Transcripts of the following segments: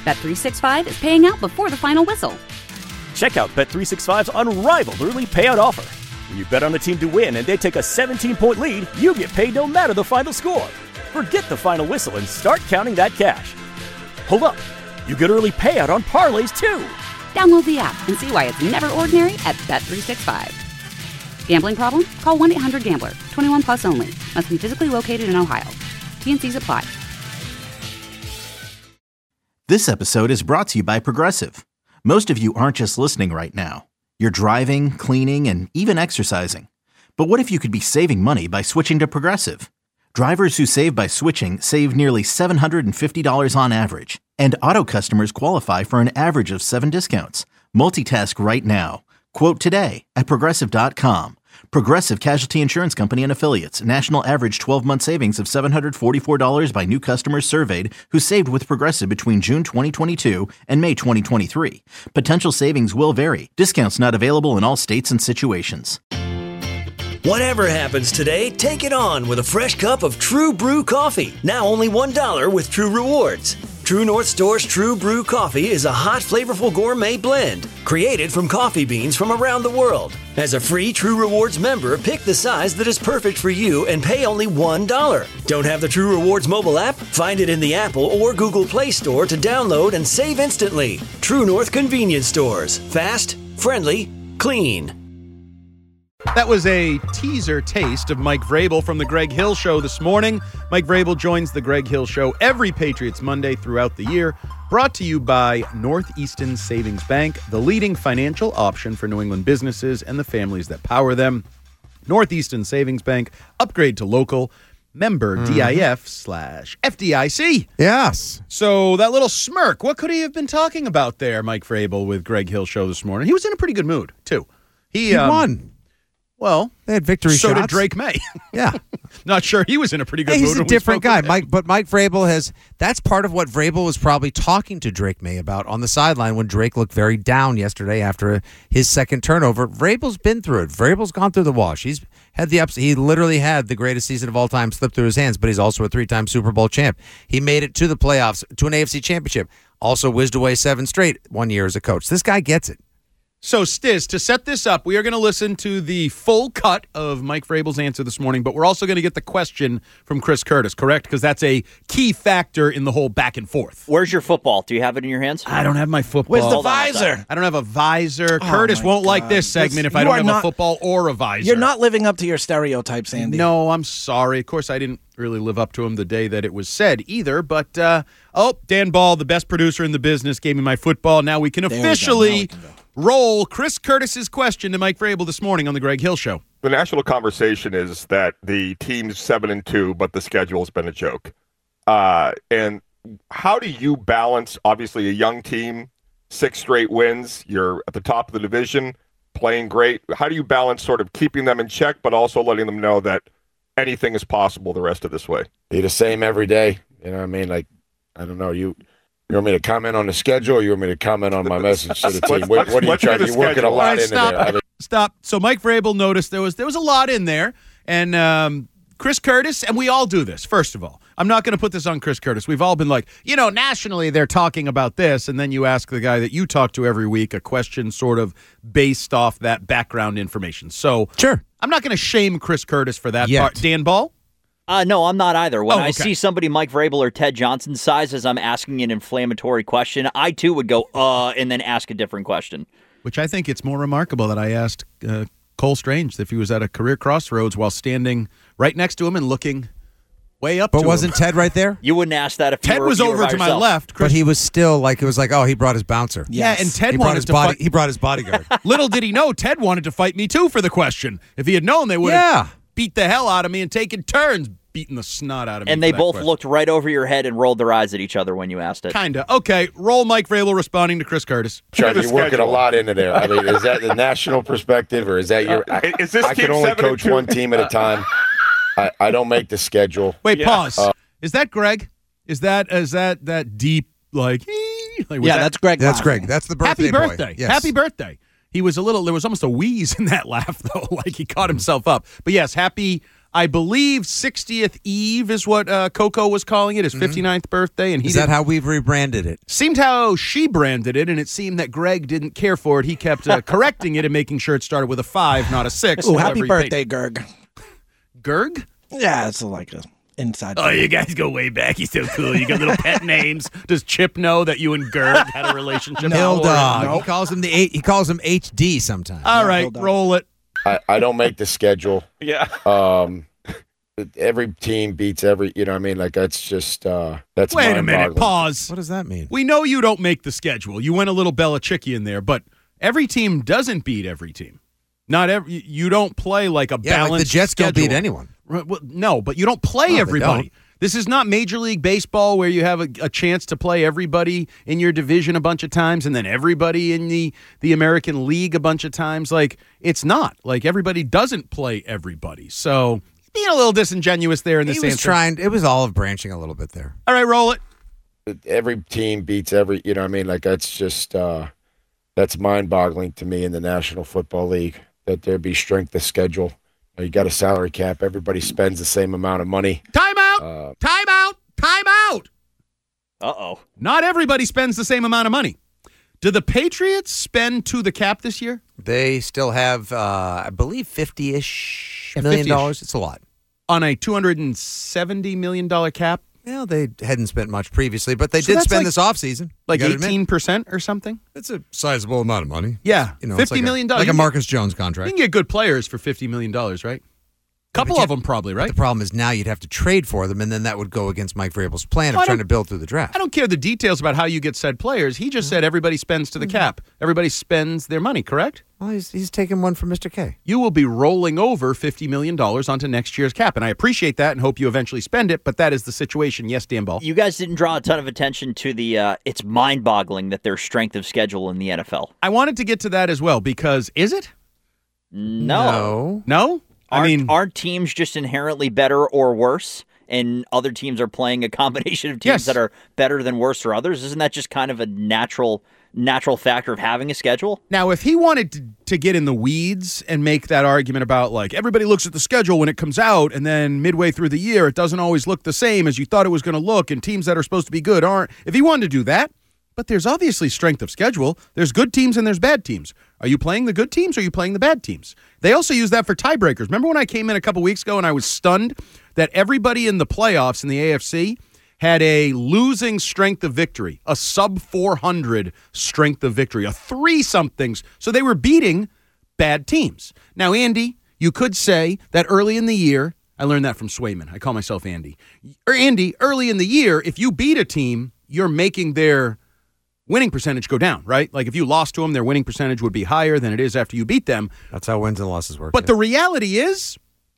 Bet365 is paying out before the final whistle. Check out Bet365's unrivaled early payout offer. When you bet on a team to win and they take a 17-point lead, you get paid no matter the final score. Forget the final whistle and start counting that cash. Hold up. You get early payout on parlays, too. Download the app and see why it's never ordinary at Bet365. Gambling problem? Call 1-800-GAMBLER. 21 plus only. Must be physically located in Ohio. T&Cs apply. This episode is brought to you by Progressive. Most of you aren't just listening right now. You're driving, cleaning, and even exercising. But what if you could be saving money by switching to Progressive? Drivers who save by switching save nearly $750 on average. And auto customers qualify for an average of 7 discounts. Multitask right now. Quote today at Progressive.com. Progressive Casualty Insurance Company and Affiliates. National average 12-month savings of $744 by new customers surveyed who saved with Progressive between June 2022 and May 2023. Potential savings will vary. Discounts not available in all states and situations. Whatever happens today, take it on with a fresh cup of True Brew coffee. Now only $1 with True Rewards. True North Store's True Brew coffee is a hot, flavorful gourmet blend created from coffee beans from around the world. As a free True Rewards member, pick the size that is perfect for you and pay only $1. Don't have the True Rewards mobile app? Find it in the Apple or Google Play Store to download and save instantly. True North Convenience Stores. Fast, friendly, clean. That was a teaser taste of Mike Vrabel from The Greg Hill Show this morning. Mike Vrabel joins The Greg Hill Show every Patriots Monday throughout the year. Brought to you by Northeastern Savings Bank, the leading financial option for New England businesses and the families that power them. Northeastern Savings Bank, upgrade to local, member DIF/FDIC. Yes. So that little smirk, what could he have been talking about there, Mike Vrabel, with Greg Hill Show this morning? He was in a pretty good mood, too. He won. Well, they had victory so shots. did Drake May. Yeah. Not sure he was in a pretty good mood. He's a different guy. Mike Vrabel that's part of what Vrabel was probably talking to Drake May about on the sideline when Drake looked very down yesterday after his second turnover. Vrabel's been through it. Vrabel's gone through the wash. He's had the ups. He literally had the greatest season of all time slip through his hands, but he's also a 3-time Super Bowl champ. He made it to the playoffs, to an AFC championship. Also whizzed away 7 straight 1 year as a coach. This guy gets it. So, Stiz, to set this up, we are going to listen to the full cut of Mike Vrabel's answer this morning, but we're also going to get the question from Chris Curtis, correct? Because that's a key factor in the whole back and forth. Where's your football? Do you have it in your hands? I don't have my football. Where's the visor? I don't have a visor. Curtis won't like this segment if I don't have a football or a visor. You're not living up to your stereotypes, Andy. No, I'm sorry. Of course, I didn't really live up to him the day that it was said either, but, Dan Ball, the best producer in the business, gave me my football. Now we can officially roll Chris Curtis's question to Mike Vrabel this morning on the Greg Hill Show. The national conversation is that the team's 7-2, but the schedule's been a joke. And how do you balance, obviously, a young team, 6 straight wins, you're at the top of the division, playing great. How do you balance sort of keeping them in check, but also letting them know that anything is possible the rest of this way? Be the same every day. You know what I mean? Like, I don't know, you want me to comment on the schedule, or you want me to comment on my message to the team? What are you trying to do? You're working a lot in there. Stop. So Mike Vrabel noticed there was a lot in there, and Chris Curtis, and we all do this, first of all. I'm not going to put this on Chris Curtis. We've all been like, nationally they're talking about this, and then you ask the guy that you talk to every week a question sort of based off that background information. So sure, I'm not going to shame Chris Curtis for that part. Dan Ball? No, I'm not either. When I see somebody Mike Vrabel or Ted Johnson's size as I'm asking an inflammatory question, I too would go, and then ask a different question. Which I think it's more remarkable that I asked Cole Strange if he was at a career crossroads while standing right next to him and looking way up to him. But wasn't Ted right there? You wouldn't ask that if Ted was over to my left. But he was still like, it was like, he brought his bouncer. Yes. Yeah, and Ted wanted to fight. He brought his bodyguard. Little did he know, Ted wanted to fight me too for the question. If he had known, they would have beat the hell out of me and taken turns beating the snot out of me. And they both looked right over your head and rolled their eyes at each other when you asked it. Kinda. Okay, roll Mike Vrabel responding to Chris Curtis. Charlie, you're working a lot into there. I mean, is that the national perspective, or is that your... I can only coach one team at a time. I don't make the schedule. Wait, pause. Is that Greg? Is that deep, like... that's Greg. That's Greg. That's the birthday Happy birthday. Boy. Yes. Happy birthday. He was there was almost a wheeze in that laugh, though, like he caught himself up. But yes, happy I believe 60th Eve is what Coco was calling it, his 59th birthday. And is that how we've rebranded it? Seemed how she branded it, and it seemed that Greg didn't care for it. He kept correcting it and making sure it started with a 5, not a 6. Oh, happy birthday, Gerg. Gerg? Yeah, it's like a inside. Oh, you guys go way back. He's so cool. You got little pet names. Does Chip know that you and Gerg had a relationship? No, dog. Nope. He calls him He calls him HD sometimes. All right, roll it. I don't make the schedule. Yeah. Every team beats every. You know what I mean? Like that's just that's. Wait a minute. Pause. What does that mean? We know you don't make the schedule. You went a little Belichickian there, but every team doesn't beat every team. Not every. You don't play like a balanced. Like the Jets schedule. don't beat anyone. Well, no, but you don't play everybody. This is not Major League Baseball where you have a chance to play everybody in your division a bunch of times and then everybody in the American League a bunch of times. Like, it's not. Like, everybody doesn't play everybody. So, being a little disingenuous there in this answer. It was olive branching a little bit there. All right, roll it. Every team beats every. You know what I mean? Like, that's just that's mind-boggling to me in the National Football League that there be strength of schedule. You got a salary cap. Everybody spends the same amount of money. Time out! Time out! Time out! Uh-oh. Not everybody spends the same amount of money. Do the Patriots spend to the cap this year? They still have, I believe, $50-ish million. It's a lot. On a $270 million cap? Well, they hadn't spent much previously, but they did spend this offseason. Like 18% or something? It's a sizable amount of money. Yeah, $50 million. Like a Marcus Jones contract. You can get good players for $50 million, right? Couple of them probably, right? The problem is now you'd have to trade for them, and then that would go against Mike Vrabel's plan of trying to build through the draft. I don't care the details about how you get said players. He just said everybody spends to the cap. Everybody spends their money, correct? Well, he's taking one from Mr. K. You will be rolling over $50 million onto next year's cap, and I appreciate that and hope you eventually spend it, but that is the situation. Yes, Dan Ball. You guys didn't draw a ton of attention to the it's mind-boggling that there's strength of schedule in the NFL. I wanted to get to that as well because, is it? No? Aren't teams just inherently better or worse, and other teams are playing a combination of teams that are better than worse or others? Isn't that just kind of a natural factor of having a schedule? Now, if he wanted to get in the weeds and make that argument about, like, everybody looks at the schedule when it comes out, and then midway through the year, it doesn't always look the same as you thought it was going to look, and teams that are supposed to be good aren't. If he wanted to do that, but there's obviously strength of schedule. There's good teams and there's bad teams. Are you playing the good teams or are you playing the bad teams? They also use that for tiebreakers. Remember when I came in a couple weeks ago and I was stunned that everybody in the playoffs in the AFC had a losing strength of victory, a sub 400 strength of victory, a 3-somethings. So they were beating bad teams. Now, Andy, you could say that early in the year, I learned that from Swayman. I call myself Andy. Andy, early in the year, if you beat a team, you're making their winning percentage go down, right? Like if you lost to them, their winning percentage would be higher than it is after you beat them. That's how wins and losses work. But the reality is,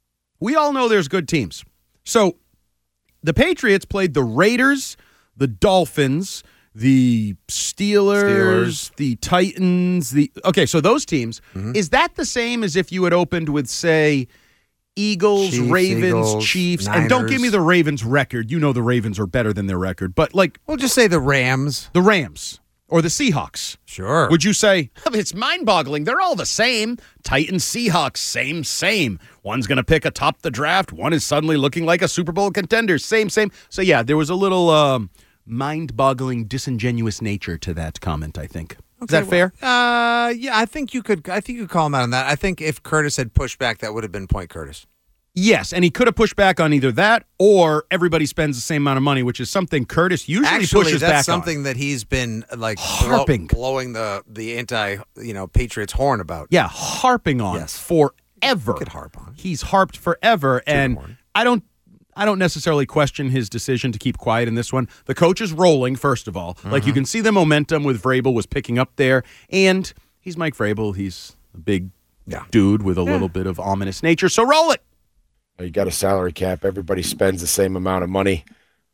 we all know there's good teams. So the Patriots played the Raiders, the Dolphins, the Steelers, the Titans. Okay, so those teams. Mm-hmm. Is that the same as if you had opened with, say, Eagles, Ravens, Chiefs, Niners. And don't give me the Ravens record. You know the Ravens are better than their record. But like, we'll just say the Rams. The Rams. Or the Seahawks. Sure. Would you say, it's mind-boggling. They're all the same. Titans, Seahawks, same. One's going to pick atop the draft. One is suddenly looking like a Super Bowl contender. Same. So, yeah, there was a little mind-boggling, disingenuous nature to that comment, I think. Is that fair? Yeah, I think you could call him out on that. I think if Curtis had pushed back, that would have been point Curtis. Yes, and he could have pushed back on either that or everybody spends the same amount of money, which is something Curtis usually pushes back on. That's something that he's been like blowing the anti Patriots horn about. Yeah, harping on forever. You could harp on. He's harped forever, and I don't necessarily question his decision to keep quiet in this one. The coach is rolling, first of all. Mm-hmm. Like, you can see the momentum with Vrabel was picking up there. And he's Mike Vrabel. He's a big dude with a little bit of ominous nature. So roll it. You got a salary cap. Everybody spends the same amount of money.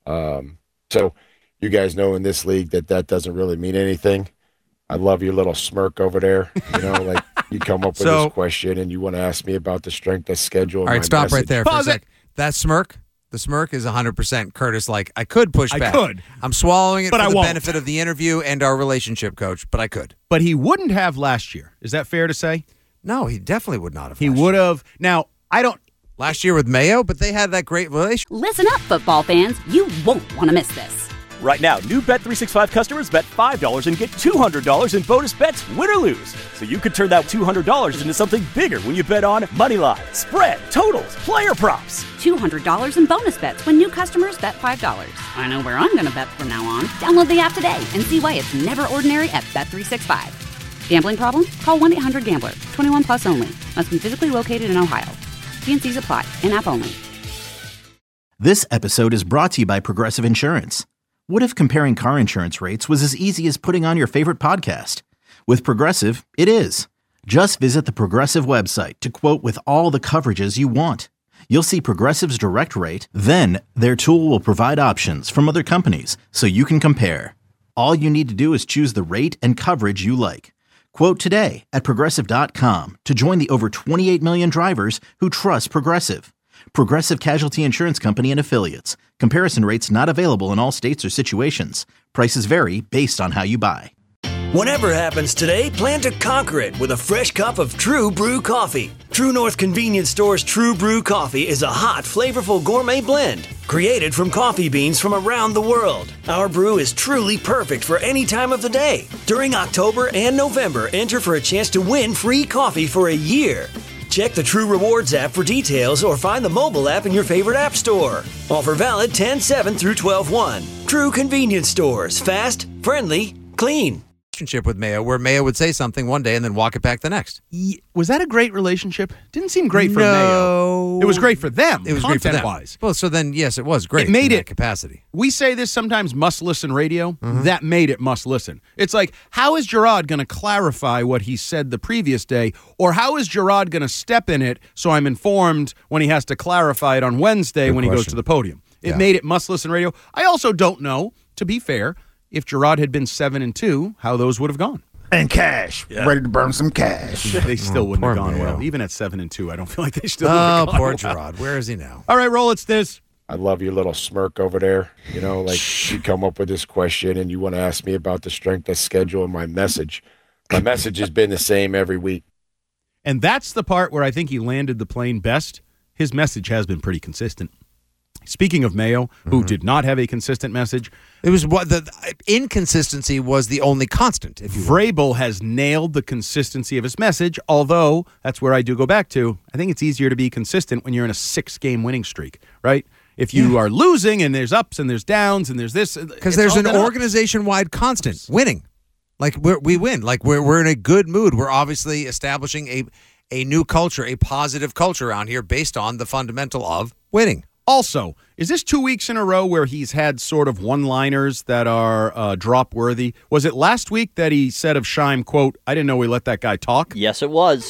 So you guys know in this league that doesn't really mean anything. I love your little smirk over there. Like you come up with this question and you want to ask me about the strength of schedule. All right, stop right there for a sec. That smirk? The smirk is 100% Curtis. Like, I could push back. I could. I'm swallowing it but for the won't. benefit of the interview and our relationship, Coach, but I could. But he wouldn't have last year. Is that fair to say? No, he definitely would not have. He would have. Now, last year with Mayo, but they had that great relationship. Listen up, football fans. You won't want to miss this. Right now, new Bet365 customers bet $5 and get $200 in bonus bets, win or lose. So you could turn that $200 into something bigger when you bet on money line, spread, totals, player props. $200 in bonus bets when new customers bet $5. I know where I'm going to bet from now on. Download the app today and see why it's never ordinary at Bet365. Gambling problem? Call 1-800-GAMBLER. 21 plus only. Must be physically located in Ohio. T&Cs apply. In-app only. This episode is brought to you by Progressive Insurance. What if comparing car insurance rates was as easy as putting on your favorite podcast? With Progressive, it is. Just visit the Progressive website to quote with all the coverages you want. You'll see Progressive's direct rate, then their tool will provide options from other companies so you can compare. All you need to do is choose the rate and coverage you like. Quote today at Progressive.com to join the over 28 million drivers who trust Progressive. Progressive Casualty Insurance Company and Affiliates. Comparison rates not available in all states or situations. Prices vary based on how you buy. Whatever happens today, plan to conquer it with a fresh cup of True Brew coffee. True North Convenience Store's True Brew coffee is a hot, flavorful gourmet blend created from coffee beans from around the world. Our brew is truly perfect for any time of the day. During October and November, enter for a chance to win free coffee for a year. Check the True Rewards app for details or find the mobile app in your favorite app store. Offer valid 10/7 through 12/1. True Convenience Stores. Fast, friendly, clean. Relationship with Mayo, where Mayo would say something one day and then walk it back the next. Was that a great relationship? Didn't seem great for Mayo. It was great for them. It was great for them. Content-wise. Well, so then, yes, it was great. It made in it that capacity. We say this sometimes, must-listen radio. That made it must-listen. It's like, how is Gerard going to clarify what he said the previous day, or how is Gerard going to step in it so I'm informed when he has to clarify it on Wednesday when he goes to the podium? It made it must-listen radio. I also don't know, to be fair, if Gerard had been 7-2, how those would have gone. And cash. Yeah. Ready to burn some cash. They still wouldn't have gone well. Even at 7-2, I don't feel like they still would have gone poor well. Gerard. Where is he now? All right, roll. It's this. I love your little smirk over there. You know, like you come up with this question and you want to ask me about the strength of schedule and my message. My message has been the same every week. And that's the part where I think he landed the plane best. His message has been pretty consistent. Speaking of Mayo, who did not have a consistent message, it was what the inconsistency was the only constant. If you Vrabel has nailed the consistency of his message, although that's where I do go back to. I think it's easier to be consistent when you're in a 6-game winning streak, right? If you are losing and there's ups and there's downs and there's this, because there's an organization-wide constant winning. Like we win. Like we're in a good mood. We're obviously establishing a new culture, a positive culture around here based on the fundamental of winning. Also, is this 2 weeks in a row where he's had sort of one-liners that are drop-worthy? Was it last week that he said of Scheim, quote, I didn't know we let that guy talk? Yes, it was.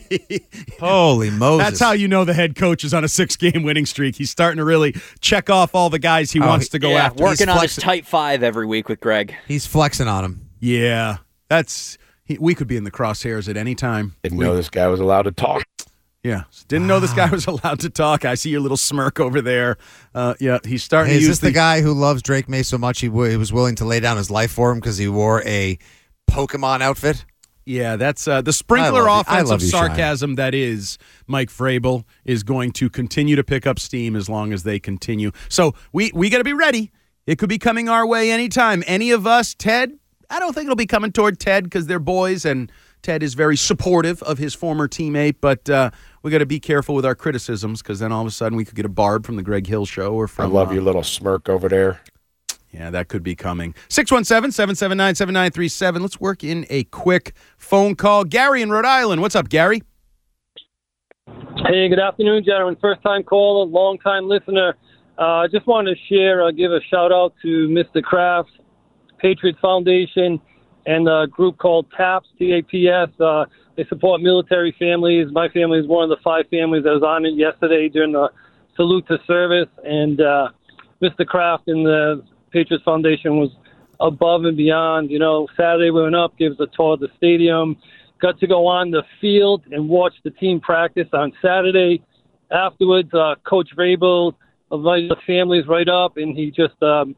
Holy Moses. That's how you know the head coach is on a 6-game winning streak. He's starting to really check off all the guys he wants to go after. Working on his tight 5 every week with Greg. He's flexing on him. Yeah, we could be in the crosshairs at any time. Didn't know this guy was allowed to talk. Yeah, didn't know this guy was allowed to talk. I see your little smirk over there. Yeah, he's starting to use Is this the guy who loves Drake May so much he was willing to lay down his life for him because he wore a Pokemon outfit? Yeah, that's the sprinkler offensive sarcasm that is Mike Vrabel is going to continue to pick up steam as long as they continue. So we got to be ready. It could be coming our way anytime. Any of us, Ted, I don't think it'll be coming toward Ted because they're boys and Ted is very supportive of his former teammate, but we got to be careful with our criticisms because then all of a sudden we could get a barb from the Greg Hill Show or from. I love your little smirk over there. Yeah, that could be coming. 617-779-7937. Let's work in a quick phone call. Gary in Rhode Island. What's up, Gary? Hey, good afternoon, gentlemen. First-time caller, long-time listener. I just wanted to give a shout-out to Mr. Kraft, Patriots Foundation, and a group called TAPS, T-A-P-S. They support military families. My family is one of the 5 families that was on it yesterday during the salute to service. And Mr. Kraft and the Patriots Foundation was above and beyond. You know, Saturday we went up, gave us a tour of the stadium, got to go on the field and watch the team practice on Saturday. Afterwards, Coach Vrabel invited the families right up, and he just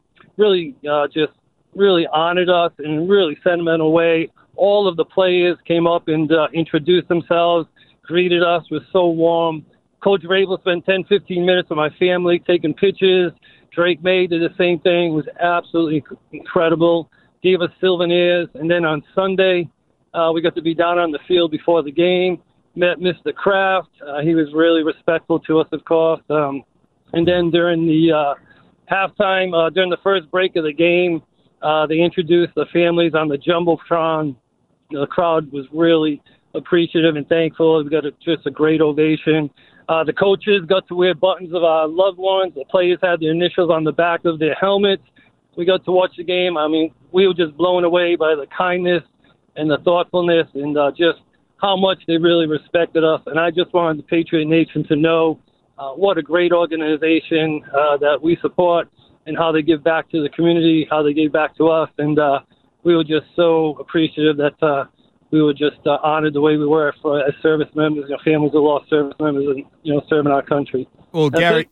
really honored us in a really sentimental way. All of the players came up and introduced themselves, greeted us, was so warm. Coach Vrabel spent 10, 15 minutes with my family taking pictures. Drake May did the same thing. It was absolutely incredible. Gave us souvenirs. And then on Sunday, we got to be down on the field before the game. Met Mr. Kraft. He was really respectful to us, of course. And then during the halftime, during the first break of the game, they introduced the families on the Jumbotron. The crowd was really appreciative and thankful. We got just a great ovation. The coaches got to wear buttons of our loved ones. The players had their initials on the back of their helmets. We got to watch the game. I mean, we were just blown away by the kindness and the thoughtfulness and just how much they really respected us. And I just wanted the Patriot Nation to know what a great organization that we support and how they give back to the community, how they gave back to us. And we were just so appreciative that we were just honored the way we were as service members, families of lost service members and, serving our country. Well, Gary,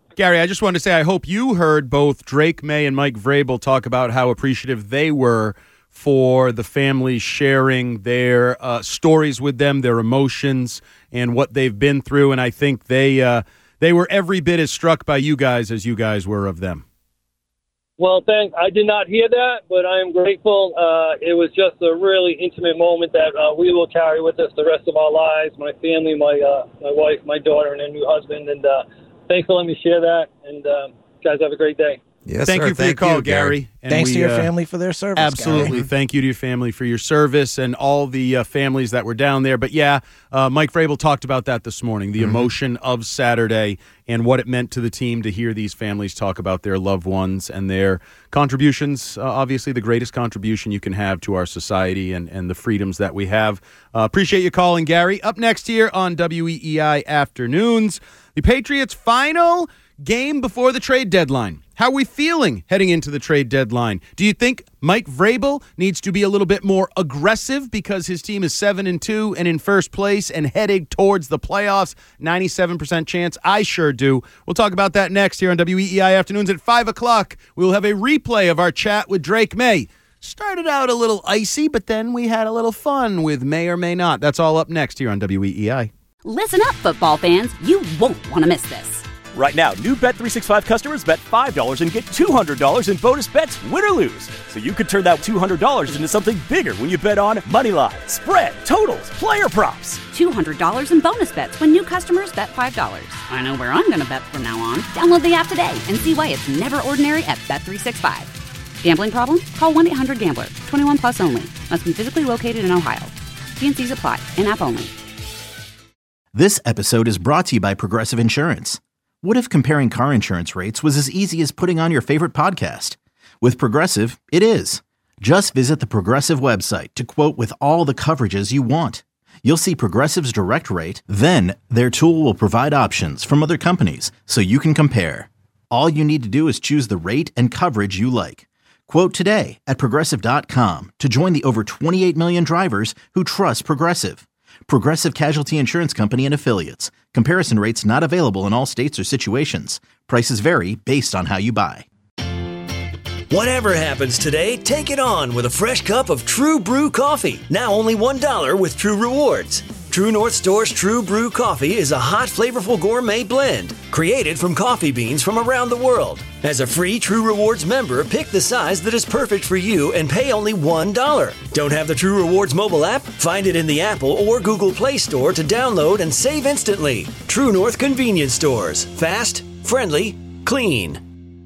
I just wanted to say I hope you heard both Drake May and Mike Vrabel talk about how appreciative they were for the families sharing their stories with them, their emotions, and what they've been through. And I think they were every bit as struck by you guys as you guys were of them. Well, thanks. I did not hear that, but I am grateful. It was just a really intimate moment that we will carry with us the rest of our lives, my family, my wife, my daughter, and their new husband. And thanks for letting me share that. And guys, have a great day. Yes, Thank you for your call, Gary. And thanks to your family for their service. Absolutely. Gary. Thank you to your family for your service and all the families that were down there. But yeah, Mike Vrabel talked about that this morning, the emotion of Saturday and what it meant to the team to hear these families talk about their loved ones and their contributions, obviously the greatest contribution you can have to our society and the freedoms that we have. Appreciate you calling, Gary. Up next here on WEEI Afternoons, the Patriots' final game before the trade deadline. How are we feeling heading into the trade deadline? Do you think Mike Vrabel needs to be a little bit more aggressive because his team is 7-2 and in first place and heading towards the playoffs? 97% chance. I sure do. We'll talk about that next here on WEEI Afternoons at 5 o'clock. We will have a replay of our chat with Drake May. Started out a little icy, but then we had a little fun with May or May Not. That's all up next here on WEEI. Listen up, football fans. You won't want to miss this. Right now, new Bet365 customers bet $5 and get $200 in bonus bets, win or lose. So you could turn that $200 into something bigger when you bet on money line, spread, totals, player props. $200 in bonus bets when new customers bet $5. I know where I'm going to bet from now on. Download the app today and see why it's never ordinary at Bet365. Gambling problem? Call 1-800-GAMBLER. 21 plus only. Must be physically located in Ohio. T&Cs apply. In-app only. This episode is brought to you by Progressive Insurance. What if comparing car insurance rates was as easy as putting on your favorite podcast? With Progressive, it is. Just visit the Progressive website to quote with all the coverages you want. You'll see Progressive's direct rate, then their tool will provide options from other companies so you can compare. All you need to do is choose the rate and coverage you like. Quote today at Progressive.com to join the over 28 million drivers who trust Progressive. Progressive Casualty Insurance Company and Affiliates. Comparison rates not available in all states or situations. Prices vary based on how you buy. Whatever happens today, take it on with a fresh cup of True Brew coffee. Now only $1 with True Rewards. True North Store's True Brew coffee is a hot, flavorful gourmet blend created from coffee beans from around the world. As a free True Rewards member, pick the size that is perfect for you and pay only $1. Don't have the True Rewards mobile app? Find it in the Apple or Google Play Store to download and save instantly. True North Convenience Stores. Fast, friendly, clean.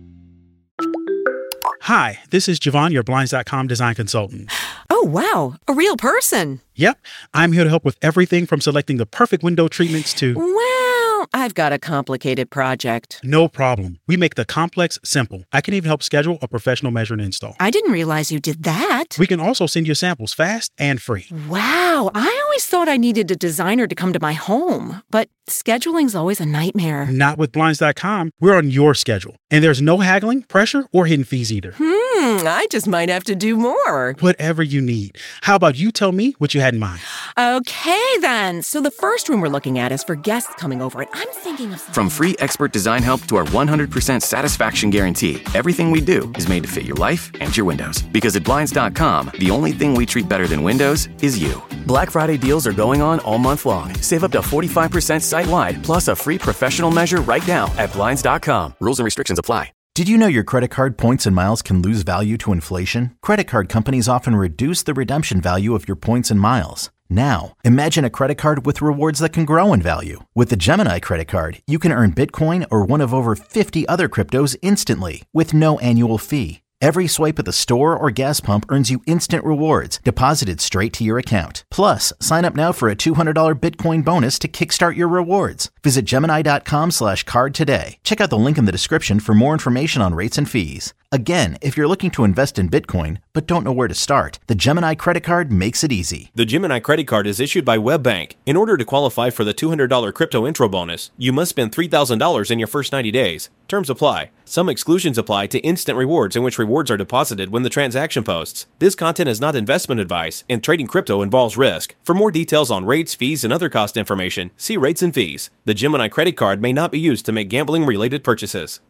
Hi, this is Javon, your Blinds.com design consultant. Oh, wow. A real person. Yep. I'm here to help with everything from selecting the perfect window treatments to... Well, I've got a complicated project. No problem. We make the complex simple. I can even help schedule a professional measure and install. I didn't realize you did that. We can also send you samples fast and free. Wow. I always thought I needed a designer to come to my home, but scheduling's always a nightmare. Not with Blinds.com. We're on your schedule. And there's no haggling, pressure, or hidden fees either. I just might have to do more. Whatever you need. How about you tell me what you had in mind? Okay, then. So the first room we're looking at is for guests coming over, and I'm thinking of something. From free expert design help to our 100% satisfaction guarantee, everything we do is made to fit your life and your windows. Because at Blinds.com, the only thing we treat better than windows is you. Black Friday deals are going on all month long. Save up to 45% site-wide, plus a free professional measure right now at Blinds.com. Rules and restrictions apply. Did you know your credit card points and miles can lose value to inflation? Credit card companies often reduce the redemption value of your points and miles. Now, imagine a credit card with rewards that can grow in value. With the Gemini credit card, you can earn Bitcoin or one of over 50 other cryptos instantly with no annual fee. Every swipe at the store or gas pump earns you instant rewards deposited straight to your account. Plus, sign up now for a $200 Bitcoin bonus to kickstart your rewards. Visit Gemini.com/card today. Check out the link in the description for more information on rates and fees. Again, if you're looking to invest in Bitcoin but don't know where to start, the Gemini credit card makes it easy. The Gemini credit card is issued by WebBank. In order to qualify for the $200 crypto intro bonus, you must spend $3,000 in your first 90 days. Terms apply. Some exclusions apply to instant rewards in which rewards are deposited when the transaction posts. This content is not investment advice, and trading crypto involves risk. For more details on rates, fees, and other cost information, see rates and fees. The Gemini credit card may not be used to make gambling-related purchases.